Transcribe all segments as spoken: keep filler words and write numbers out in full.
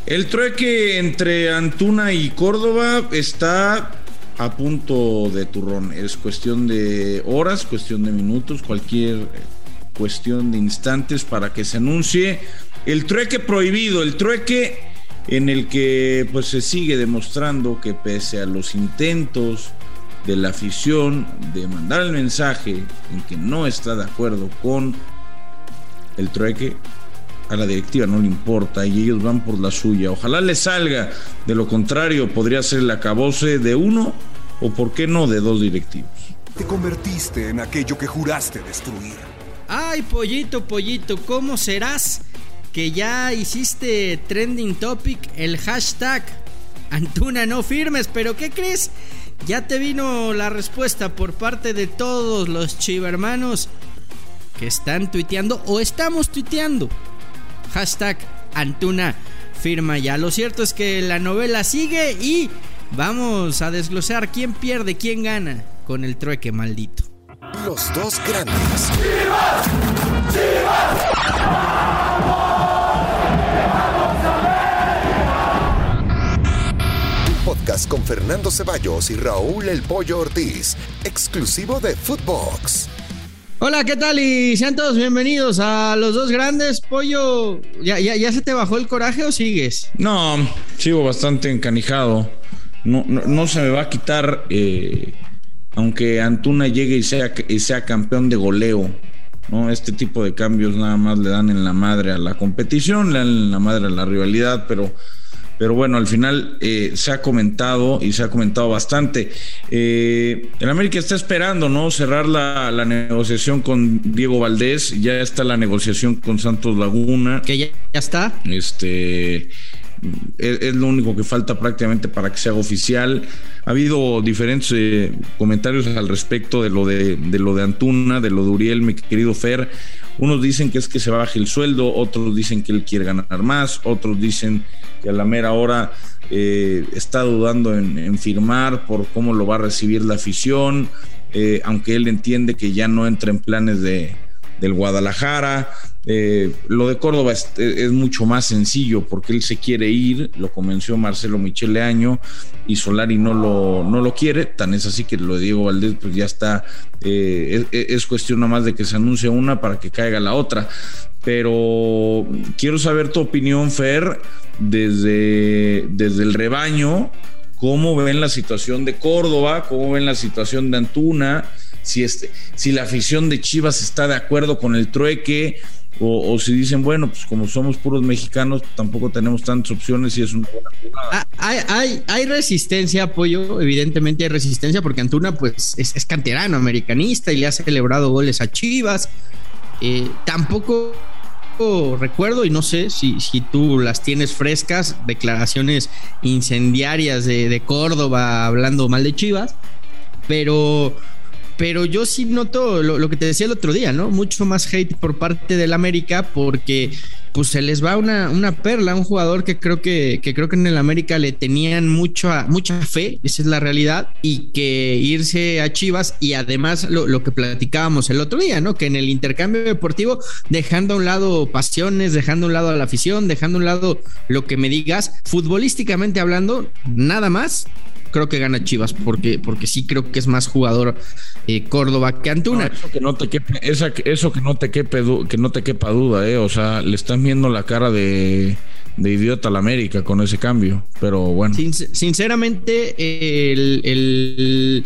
El trueque entre Antuna y Córdoba está a punto de turrón. Es cuestión de horas, cuestión de minutos, cualquier cuestión de instantes para que se anuncie el trueque prohibido, el trueque en el que pues se sigue demostrando que pese a los intentos de la afición de mandar el mensaje en que no está de acuerdo con el trueque, a la directiva no le importa y ellos van por la suya. Ojalá les salga, de lo contrario podría ser el acabose de uno o por qué no de dos directivos. Te convertiste en aquello que juraste destruir. Ay, pollito, pollito, ¿cómo serás que ya hiciste trending topic el hashtag Antuna no firmes? Pero ¿qué crees? Ya te vino la respuesta por parte de todos los chivermanos que están tuiteando o estamos tuiteando hashtag Antuna firma ya. Lo cierto es que la novela sigue y vamos a desglosar quién pierde, quién gana con el trueque maldito. Los dos grandes. ¡Chivas! ¡Chivas! Podcast con Fernando Ceballos y Raúl El Pollo Ortiz, exclusivo de Footbox. Hola, ¿qué tal? Y sean todos bienvenidos a Los Dos Grandes. Pollo, ¿ya, ya, ya se te bajó el coraje o sigues? No, sigo bastante encanijado. No, no, no se me va a quitar, eh, aunque Antuna llegue y sea, y sea campeón de goleo, ¿no? Este tipo de cambios nada más le dan en la madre a la competición, le dan en la madre a la rivalidad, pero... Pero bueno, al final eh, se ha comentado y se ha comentado bastante. Eh, el América está esperando, ¿no? Cerrar la, la negociación con Diego Valdés. Ya está la negociación con Santos Laguna. Que ya, ya está. Este es, es lo único que falta prácticamente para que se haga oficial. Ha habido diferentes eh, comentarios al respecto de lo de, de lo de Antuna, de lo de Uriel, mi querido Fer. Unos dicen que es que se baje el sueldo, otros dicen que él quiere ganar más, otros dicen que a la mera hora eh, está dudando en, en firmar por cómo lo va a recibir la afición, eh, aunque él entiende que ya no entra en planes de, del Guadalajara. Eh, lo de Córdoba es, es mucho más sencillo porque él se quiere ir, lo convenció Marcelo Michele Año y Solari no lo, no lo quiere, tan es así que lo de Diego Valdés pues ya está, eh, es, es cuestión nada más de que se anuncie una para que caiga la otra. Pero quiero saber tu opinión, Fer, desde, desde el rebaño, cómo ven la situación de Córdoba, cómo ven la situación de Antuna, si, este, si la afición de Chivas está de acuerdo con el trueque, o, o si dicen, bueno, pues como somos puros mexicanos, tampoco tenemos tantas opciones y es una buena jugada. Hay, hay, hay resistencia, Apoyo, evidentemente hay resistencia, porque Antuna pues es, es canterano, americanista, y le ha celebrado goles a Chivas. Eh, tampoco recuerdo, y no sé si, si tú las tienes frescas, declaraciones incendiarias de, de Córdoba hablando mal de Chivas, pero... Pero yo sí noto lo, lo que te decía el otro día, ¿no? Mucho más hate por parte del América porque pues se les va una, una perla, un jugador que creo que, que creo que en el América le tenían mucho, mucha fe, esa es la realidad, y que irse a Chivas y además lo, lo que platicábamos el otro día, ¿no? Que en el intercambio deportivo, dejando a un lado pasiones, dejando a un lado a la afición, dejando a un lado lo que me digas, futbolísticamente hablando, nada más. Creo que gana Chivas, porque, porque sí creo que es más jugador eh, Córdoba que Antuna. No, eso que no te quepe, esa, eso que no te quepe, que no te quepa duda, eh. O sea, le están viendo la cara de, de idiota a la América con ese cambio. Pero bueno. Sin, sinceramente, el, el,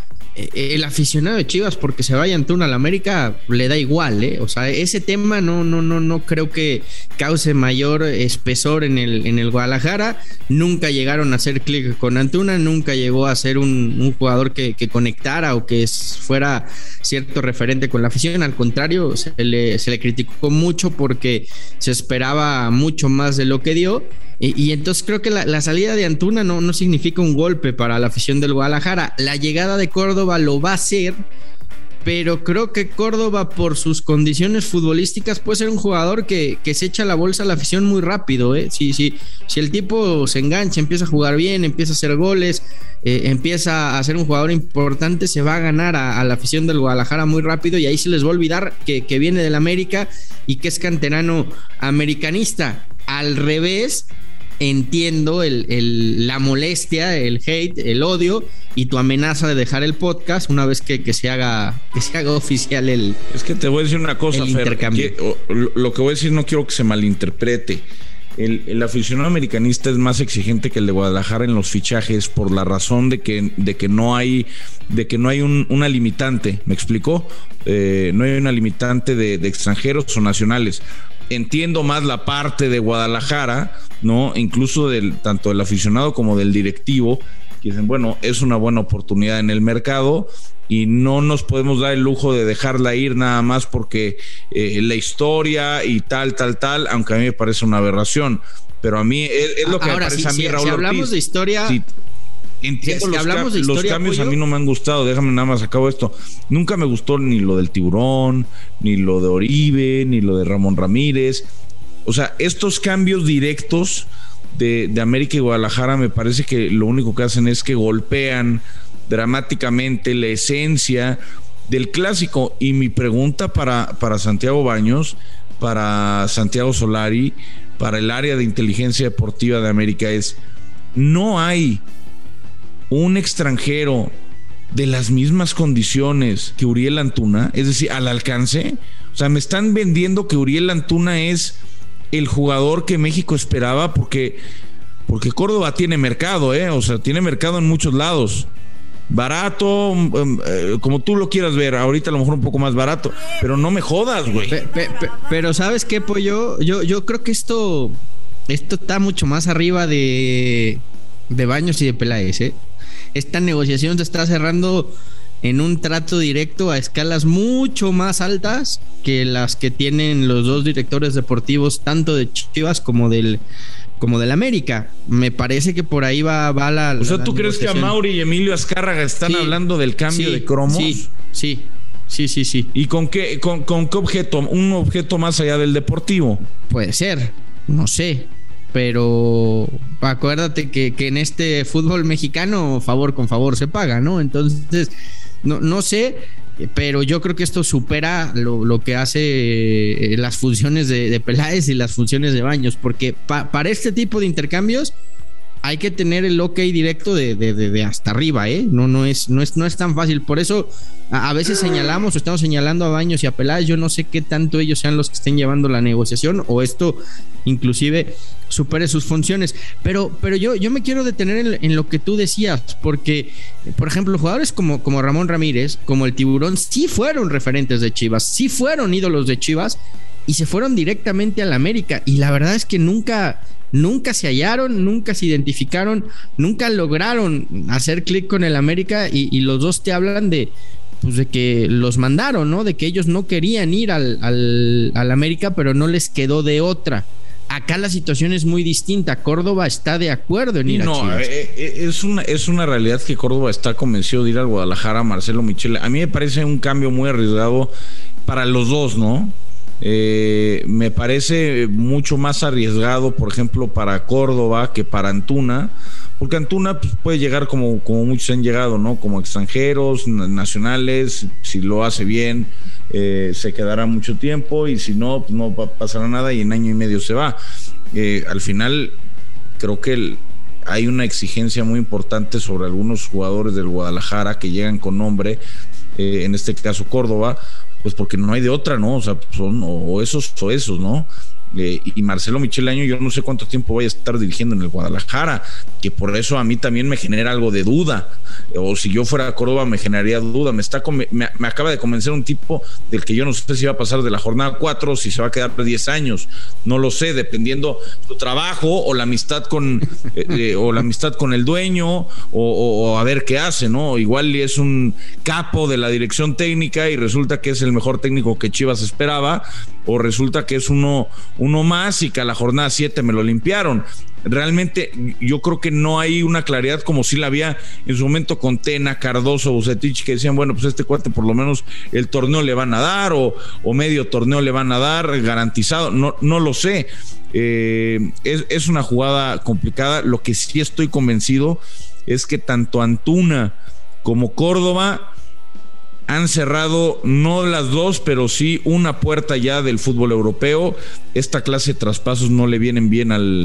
el aficionado de Chivas, porque se vaya Antuna a la América, le da igual, eh. O sea, ese tema no, no, no, no creo que cause mayor espesor en el, en el Guadalajara. Nunca llegaron a hacer clic con Antuna, nunca llegó a ser un, un jugador que, que conectara o que es, fuera cierto referente con la afición. Al contrario, se le, se le criticó mucho porque se esperaba mucho más de lo que dio. Y, y entonces creo que la, la salida de Antuna no, no significa un golpe para la afición del Guadalajara. La llegada de Córdoba lo va a hacer, pero creo que Córdoba, por sus condiciones futbolísticas, puede ser un jugador que, que se echa la bolsa a la afición muy rápido, ¿eh? Si, si, si el tipo se engancha, empieza a jugar bien, empieza a hacer goles, eh, empieza a ser un jugador importante, se va a ganar a, a la afición del Guadalajara muy rápido, y ahí se les va a olvidar que, que viene del América y que es canterano americanista. Al revés, entiendo el, el, la molestia, el hate, el odio y tu amenaza de dejar el podcast una vez que, que, se, haga, que se haga oficial el Es que te voy a decir una cosa, Fer, que, o, lo que voy a decir no quiero que se malinterprete. El, el aficionado americanista es más exigente que el de Guadalajara en los fichajes por la razón de que, de que no hay, de que no hay un, una limitante, ¿me explicó? Eh, no hay una limitante de, de extranjeros o nacionales. Entiendo más la parte de Guadalajara, ¿no? Incluso del, tanto del aficionado como del directivo, que dicen, bueno, es una buena oportunidad en el mercado y no nos podemos dar el lujo de dejarla ir nada más porque eh, la historia y tal, tal, tal, aunque a mí me parece una aberración. Pero a mí es, es lo que Ahora, me parece si, a mí, si, Raúl si hablamos Ortiz. de historia... Si, Entiendo, si los, hablamos de los historia, cambios Pollo, a mí no me han gustado. Déjame nada más acabo esto. Nunca me gustó ni lo del Tiburón, ni lo de Oribe, ni lo de Ramón Ramírez. O sea, estos cambios directos de, de América y Guadalajara me parece que lo único que hacen es que golpean dramáticamente la esencia del clásico. Y mi pregunta para, para Santiago Baños, para Santiago Solari, para el área de inteligencia deportiva de América es: no hay un extranjero de las mismas condiciones que Uriel Antuna, es decir, al alcance. O sea, me están vendiendo que Uriel Antuna es el jugador que México esperaba porque, porque Córdoba tiene mercado, ¿eh? O sea, tiene mercado en muchos lados. Barato, eh, como tú lo quieras ver, ahorita a lo mejor un poco más barato, pero no me jodas, güey. Pe, pe, pe, pero ¿sabes qué, Pollo? Yo, yo creo que esto, esto está mucho más arriba de, de Baños y de Peláez, ¿eh? Esta negociación se está cerrando en un trato directo a escalas mucho más altas que las que tienen los dos directores deportivos, tanto de Chivas como del como del América. Me parece que por ahí va, va la... O sea, la ¿tú crees que a Mauri y Emilio Azcárraga están sí, hablando del cambio sí, de cromos? Sí, sí, sí, sí, sí. ¿Y con qué, con, con qué objeto? ¿Un objeto más allá del deportivo? Puede ser, no sé. Pero acuérdate que, que en este fútbol mexicano favor con favor se paga, ¿no? Entonces, no, no sé, pero yo creo que esto supera lo, lo que hace eh, las funciones de, de Peláez y las funciones de Baños, porque pa, para este tipo de intercambios hay que tener el ok directo de, de, de, de hasta arriba, ¿eh? No, no es, no es, no es tan fácil. Por eso a, a veces señalamos o estamos señalando a Baños y a Peláez. Yo no sé qué tanto ellos sean los que estén llevando la negociación o esto inclusive supere sus funciones. Pero, pero yo, yo me quiero detener en, en lo que tú decías, porque, por ejemplo, jugadores como, como Ramón Ramírez, como el Tiburón, sí fueron referentes de Chivas, sí fueron ídolos de Chivas y se fueron directamente a la América. Y la verdad es que nunca... Nunca se hallaron, nunca se identificaron, nunca lograron hacer clic con el América y, y los dos te hablan de, pues de que los mandaron, ¿no? De que ellos no querían ir al, al, al América, pero no les quedó de otra. Acá la situación es muy distinta. Córdoba está de acuerdo en ir no, a Chivas. Eh, es, una, es una realidad que Córdoba está convencido de ir al Guadalajara. Marcelo Michele, a mí me parece un cambio muy arriesgado para los dos, ¿no? Eh, me parece mucho más arriesgado, por ejemplo, para Córdoba que para Antuna, porque Antuna pues, puede llegar como, como muchos han llegado, ¿no? Como extranjeros, nacionales, si lo hace bien, eh, se quedará mucho tiempo y si no, pues no pasará nada y en año y medio se va. Eh, al final, creo que el, hay una exigencia muy importante sobre algunos jugadores del Guadalajara que llegan con nombre, eh, en este caso Córdoba, pues porque no hay de otra, ¿no? O sea, son o esos o esos, ¿no? Eh, y Marcelo Michele Año, yo no sé cuánto tiempo vaya a estar dirigiendo en el Guadalajara, que por eso a mí también me genera algo de duda, o si yo fuera a Córdoba me generaría duda. Me está me, me acaba de convencer un tipo del que yo no sé si va a pasar de la jornada cuatro o si se va a quedar diez años, no lo sé, dependiendo su trabajo o la amistad con eh, eh, o la amistad con el dueño o, o, o a ver qué hace, ¿no? Igual es un capo de la dirección técnica y resulta que es el mejor técnico que Chivas esperaba, o resulta que es uno uno más y que a la jornada siete me lo limpiaron. Realmente yo creo que no hay una claridad como si la había en su momento con Tena, Cardoso, Bucetich, que decían, bueno, pues este cuate por lo menos el torneo le van a dar o, o medio torneo le van a dar garantizado, no, no lo sé. Eh, es, es una jugada complicada. Lo que sí estoy convencido es que tanto Antuna como Córdoba han cerrado, no las dos, pero sí una puerta ya del fútbol europeo. Esta clase de traspasos no le vienen bien al,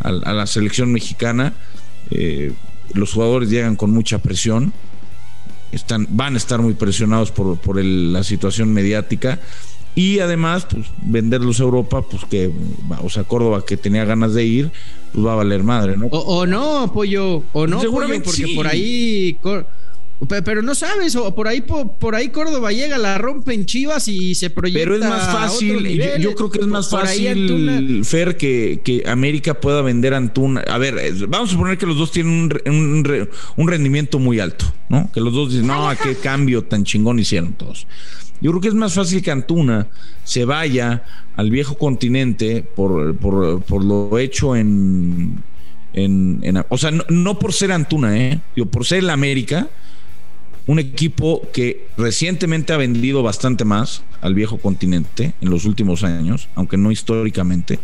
a, a la selección mexicana. Eh, los jugadores llegan con mucha presión, están, van a estar muy presionados por, por el, la situación mediática. Y además, pues, venderlos a Europa, pues que, o sea, Córdoba, que tenía ganas de ir, pues va a valer madre, ¿no? O, o no, Pollo, o no, seguramente Pollo, porque sí. por ahí... Pero no sabes, o por ahí por, por ahí Córdoba llega, la rompe en Chivas y se proyecta. Pero es más fácil, yo, yo creo que es más por fácil, Fer, que, que América pueda vender a Antuna. A ver, vamos a suponer que los dos tienen un, un, un rendimiento muy alto, ¿no? Que los dos dicen, no, qué cambio tan chingón hicieron todos. Yo creo que es más fácil que Antuna se vaya al viejo continente por, por, por lo hecho en, en, en... O sea, no, no por ser Antuna, ¿eh? Digo, por ser el América, un equipo que recientemente ha vendido bastante más al viejo continente en los últimos años, aunque no históricamente.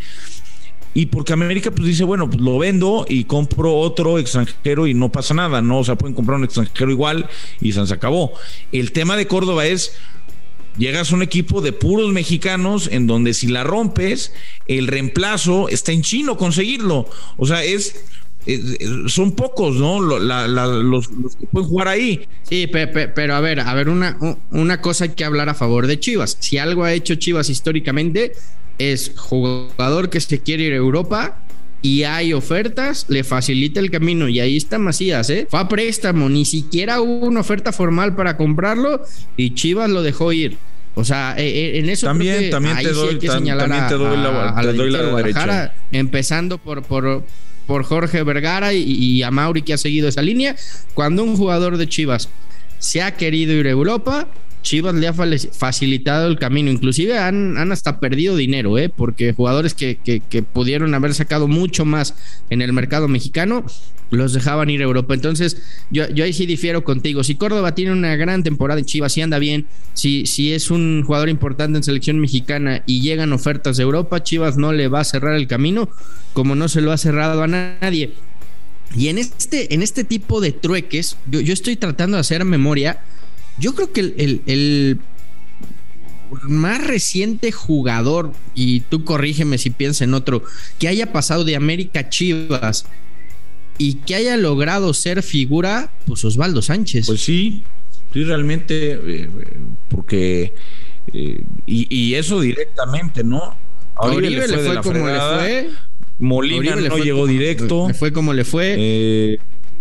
Y porque América pues dice, bueno, pues lo vendo y compro otro extranjero y no pasa nada, ¿no? O sea, pueden comprar un extranjero igual y se acabó. El tema de Córdoba es... Llegas a un equipo de puros mexicanos en donde si la rompes, el reemplazo está en chino conseguirlo. O sea, es, es son pocos, ¿no? La, la, los, los que pueden jugar ahí. Sí, pe, pe, pero a ver, a ver, una, una cosa hay que hablar a favor de Chivas. Si algo ha hecho Chivas históricamente es jugador que se quiere ir a Europa y hay ofertas, le facilita el camino. Y ahí está Macías, ¿eh? Fue a préstamo, ni siquiera hubo una oferta formal para comprarlo y Chivas lo dejó ir. O sea, en eso también, creo que también ahí te sí doy, hay que tam, señalar también te doy a, la, a, a te la doy la derecha. Empezando por, por, por Jorge Vergara y, y a Mauri, que ha seguido esa línea. Cuando un jugador de Chivas se ha querido ir a Europa, Chivas le ha facilitado el camino. Inclusive han, han hasta perdido dinero, ¿eh? Porque jugadores que, que, que pudieron haber sacado mucho más en el mercado mexicano los dejaban ir a Europa. Entonces yo, yo ahí sí difiero contigo. Si Córdoba tiene una gran temporada en Chivas, si anda bien, si, si es un jugador importante en selección mexicana y llegan ofertas de Europa, Chivas no le va a cerrar el camino como no se lo ha cerrado a nadie. Y en este, en este tipo de trueques, yo, yo estoy tratando de hacer memoria. Yo creo que el, el, el más reciente jugador, y tú corrígeme si piensas en otro, que haya pasado de América a Chivas y que haya logrado ser figura, pues Osvaldo Sánchez. Pues sí, sí, realmente, eh, porque eh, y, y eso directamente, ¿no? A Oribe, Oribe le fue, le fue como fregada. le fue. Molina no llegó como, directo. Le fue como le fue. Eh,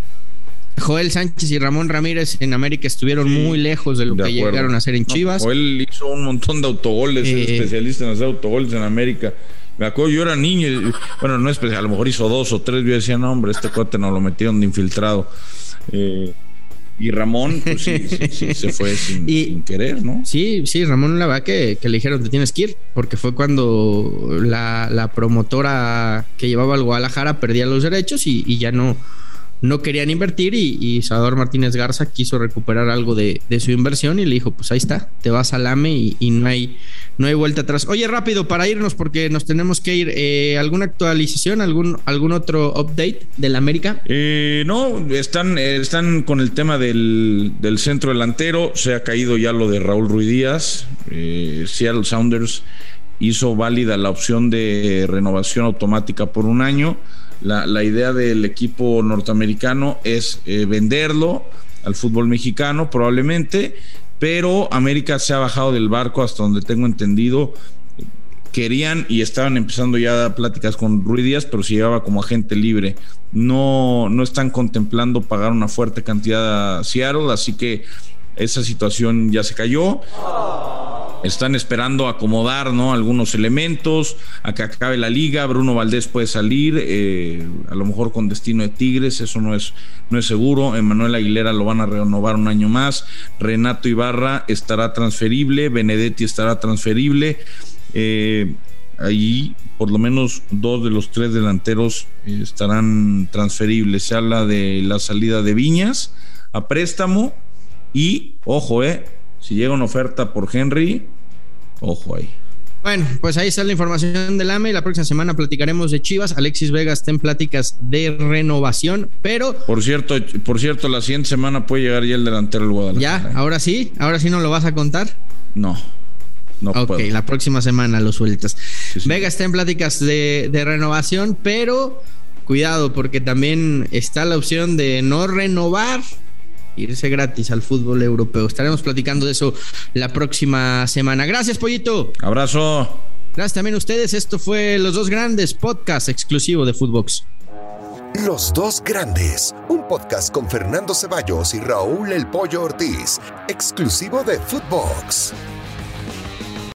Joel Sánchez y Ramón Ramírez en América estuvieron sí, muy lejos de lo de que acuerdo. llegaron a hacer en Chivas. No, Joel hizo un montón de autogoles, eh, es especialista en hacer autogoles en América. Me acuerdo, yo era niño, y, bueno, no especial, a lo mejor hizo dos o tres, yo decía, no, hombre, este cuate no lo metieron de infiltrado. Eh, y Ramón, pues sí, sí, sí se fue sin, y, sin querer, ¿no? Sí, sí, Ramón, la verdad que, que le dijeron, te tienes que ir, porque fue cuando la, la promotora que llevaba al Guadalajara perdía los derechos y, y ya no... no querían invertir y, y Salvador Martínez Garza quiso recuperar algo de, de su inversión y le dijo, pues ahí está, te vas al A M E y, y no hay no hay vuelta atrás. Oye, rápido para irnos porque nos tenemos que ir, eh, ¿alguna actualización, algún algún otro update del América? Eh, no, están, están con el tema del, del centro delantero, se ha caído ya lo de Raúl Ruiz Díaz. eh, Seattle Sounders hizo válida la opción de renovación automática por un año. La, la idea del equipo norteamericano es eh, venderlo al fútbol mexicano probablemente, pero América se ha bajado del barco hasta donde tengo entendido. Querían y estaban empezando ya pláticas con Ruiz Díaz, pero se llevaba como agente libre. No, no están contemplando pagar una fuerte cantidad a Seattle, así que esa situación ya se cayó. Están esperando acomodar, ¿no?, algunos elementos a que acabe la liga. Bruno Valdés puede salir, eh, a lo mejor con destino de Tigres, eso no es, no es seguro. Emmanuel Aguilera lo van a renovar un año más. Renato Ibarra estará transferible, Benedetti estará transferible. Eh, ahí por lo menos dos de los tres delanteros eh, estarán transferibles. Se habla de la salida de Viñas a préstamo y, ojo, eh si llega una oferta por Henry, ojo ahí. Bueno, pues ahí está la información del A M E. La próxima semana platicaremos de Chivas. Alexis Vega está en pláticas de renovación, pero... Por cierto, por cierto, la siguiente semana puede llegar ya el delantero del Guadalajara. Ya, ahora sí, ahora sí no lo vas a contar. No, no Ok, puedo. La próxima semana lo sueltas. Sí, sí. Vega está en pláticas de, de renovación, pero cuidado, porque también está la opción de no renovar, irse gratis al fútbol europeo. Estaremos platicando de eso la próxima semana. Gracias, Pollito. Abrazo. Gracias también a ustedes. Esto fue Los Dos Grandes, podcast exclusivo de Footbox. Los Dos Grandes, un podcast con Fernando Ceballos y Raúl El Pollo Ortiz, exclusivo de Footbox.